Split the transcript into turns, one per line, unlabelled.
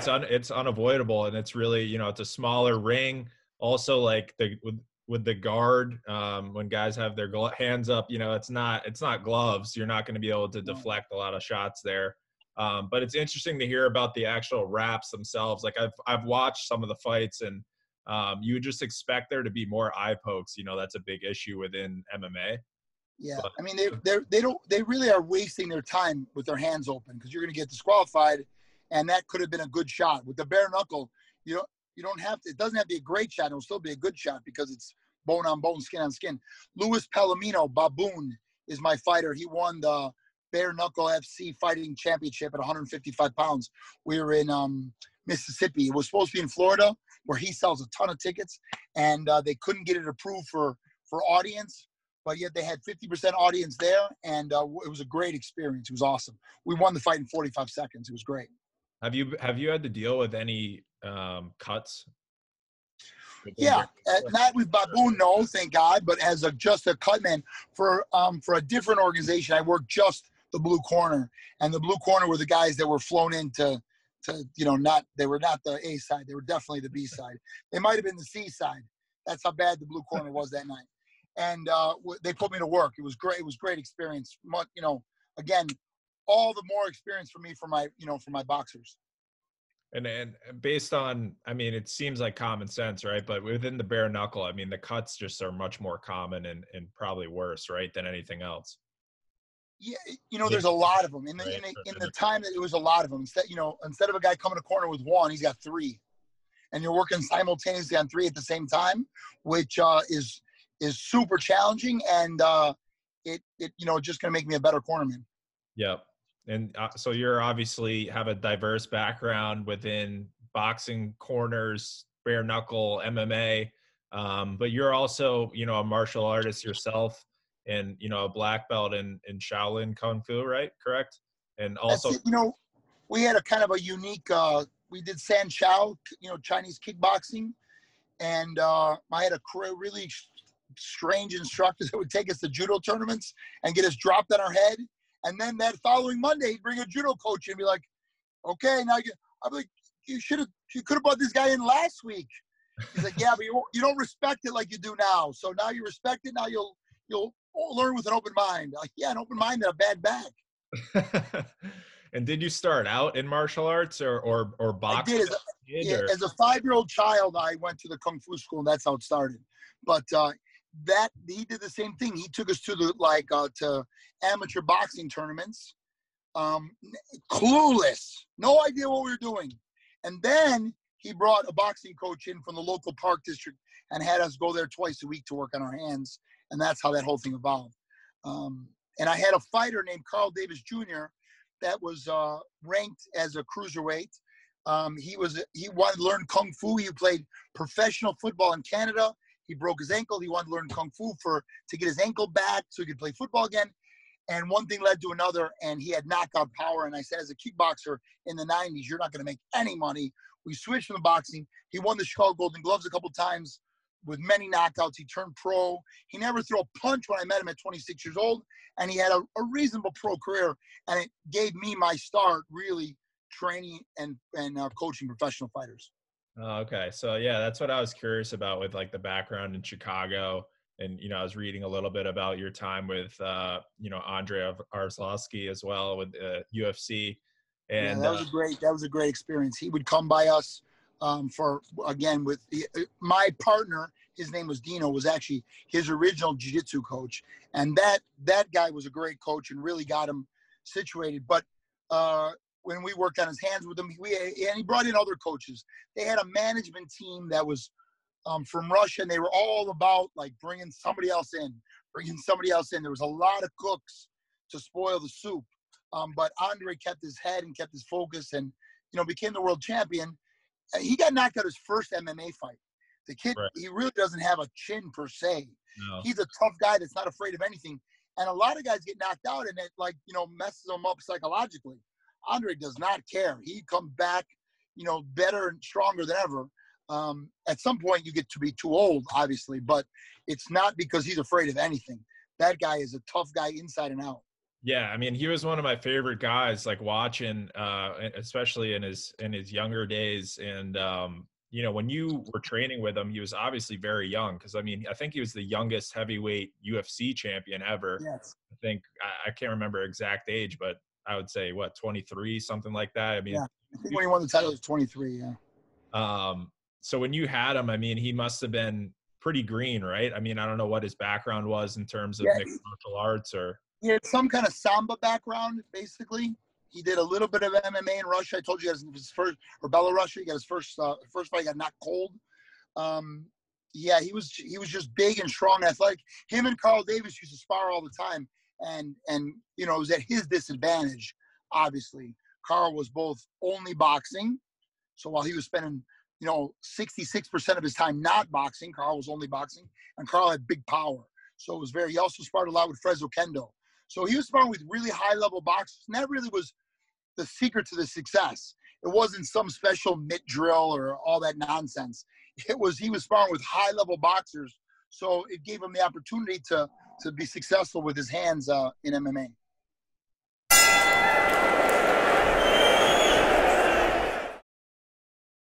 it's unavoidable, and it's really, you know, it's a smaller ring. Also, like with the guard, when guys have their hands up, you know, it's not gloves. You're not going to be able to deflect a lot of shots there. But it's interesting to hear about the actual wraps themselves. Like I've watched some of the fights, and you would just expect there to be more eye pokes. You know, that's a big issue within MMA.
Yeah, I mean they really are wasting their time with their hands open, because you're going to get disqualified, and that could have been a good shot. With the bare knuckle, you don't have to. It doesn't have to be a great shot. It'll still be a good shot because it's bone on bone, skin on skin. Luis Palomino, Baboon, is my fighter. He won the Bare Knuckle FC Fighting Championship at 155 pounds. We were in Mississippi. It was supposed to be in Florida, where he sells a ton of tickets, and they couldn't get it approved for audience. But yet they had 50% audience there, and it was a great experience. It was awesome. We won the fight in 45 seconds. It was great.
Have you had to deal with any cuts?
Yeah, not with Baboon, no, thank God. But as just a cut man for a different organization, I worked just the blue corner, and the blue corner were the guys that were flown in to they were not the A side. They were definitely the B side. They might have been the C side. That's how bad the blue corner was that night. And they put me to work. It was great. It was great experience. Again, all the more experience for me for my boxers.
And based on, I mean, it seems like common sense, right? But within the bare knuckle, I mean, the cuts just are much more common and probably worse, right, than anything else.
Yeah, there's a lot of them in the time that it was a lot of them. Instead of a guy coming to corner with one, he's got three, and you're working simultaneously on three at the same time, which is super challenging, and it just gonna make me a better cornerman.
Yep. And so you're obviously have a diverse background within boxing, corners, bare knuckle, MMA, but you're also, a martial artist yourself, and, a black belt in Shaolin Kung Fu, right? Correct? And also,
we had a kind of a unique, we did San Shao, Chinese kickboxing, and I had a really strange instructor that would take us to judo tournaments and get us dropped on our head. And then that following Monday, he'd bring a judo coach in and be like, okay, now I'm like, you could have brought this guy in last week. He's like, yeah, but you don't respect it like you do now. So now you respect it. Now you'll learn with an open mind. Like, yeah, an open mind and a bad back.
And did you start out in martial arts or boxing?
I did. As a 5-year-old child, I went to the Kung Fu school, and that's how it started. But he did the same thing. He took us to to amateur boxing tournaments, clueless, no idea what we were doing. And then he brought a boxing coach in from the local park district and had us go there twice a week to work on our hands. And that's how that whole thing evolved. And I had a fighter named Carl Davis Jr. that was ranked as a cruiserweight. He wanted to learn Kung Fu. He played professional football in Canada. He broke his ankle. He wanted to learn Kung Fu to get his ankle back so he could play football again. And one thing led to another, and he had knockout power. And I said, as a kickboxer in the 90s, you're not going to make any money. We switched from the boxing. He won the Chicago Golden Gloves a couple times with many knockouts. He turned pro. He never threw a punch when I met him at 26 years old. And he had a reasonable pro career. And it gave me my start really training and coaching professional fighters.
Okay. So yeah, that's what I was curious about with like the background in Chicago. And, I was reading a little bit about your time with, Andre Arlovsky as well with UFC. And
that was a great experience. He would come by us my partner. His name was Dino, was actually his original jiu-jitsu coach. And that guy was a great coach and really got him situated. But when we worked on his hands with him, and he brought in other coaches. They had a management team that was from Russia, and they were all about like bringing somebody else in. There was a lot of cooks to spoil the soup. But Andre kept his head and kept his focus and, became the world champion. He got knocked out his first MMA fight. The kid, right. He really doesn't have a chin per se. No. He's a tough guy that's not afraid of anything. And a lot of guys get knocked out and it messes them up psychologically. Andre does not care. He comes back, better and stronger than ever. At some point you get to be too old, obviously, but it's not because he's afraid of anything. That guy is a tough guy inside and out.
Yeah, I mean, he was one of my favorite guys, like watching, especially in his younger days. And you know, when you were training with him, he was obviously very young. Because I mean, I think he was the youngest heavyweight UFC champion ever.
Yes.
I think I can't remember exact age, but I would say what 23, something like that. I mean,
Yeah. I think when he won the title, he was 23. Yeah.
so when you had him, I mean, he must have been pretty green, right? I mean, I don't know what his background was in terms of
Yeah.
mixed martial arts or.
He had some kind of Samba background, basically. He did a little bit of MMA in Russia. I told you his first, or Belarus. He got his first fight. He got knocked cold. Yeah, he was just big and strong and athletic. Him and Carl Davis used to spar all the time, and you know, it was at his disadvantage. Obviously, Carl was both only boxing, so while he was spending 66% of his time not boxing, Carl was only boxing, and Carl had big power. So it was very. He also sparred a lot with Fresno Kendo. So he was sparring with really high level boxers, and that really was the secret to the success. It wasn't some special mitt drill or all that nonsense. He was sparring with high level boxers, so it gave him the opportunity to be successful with his hands in MMA.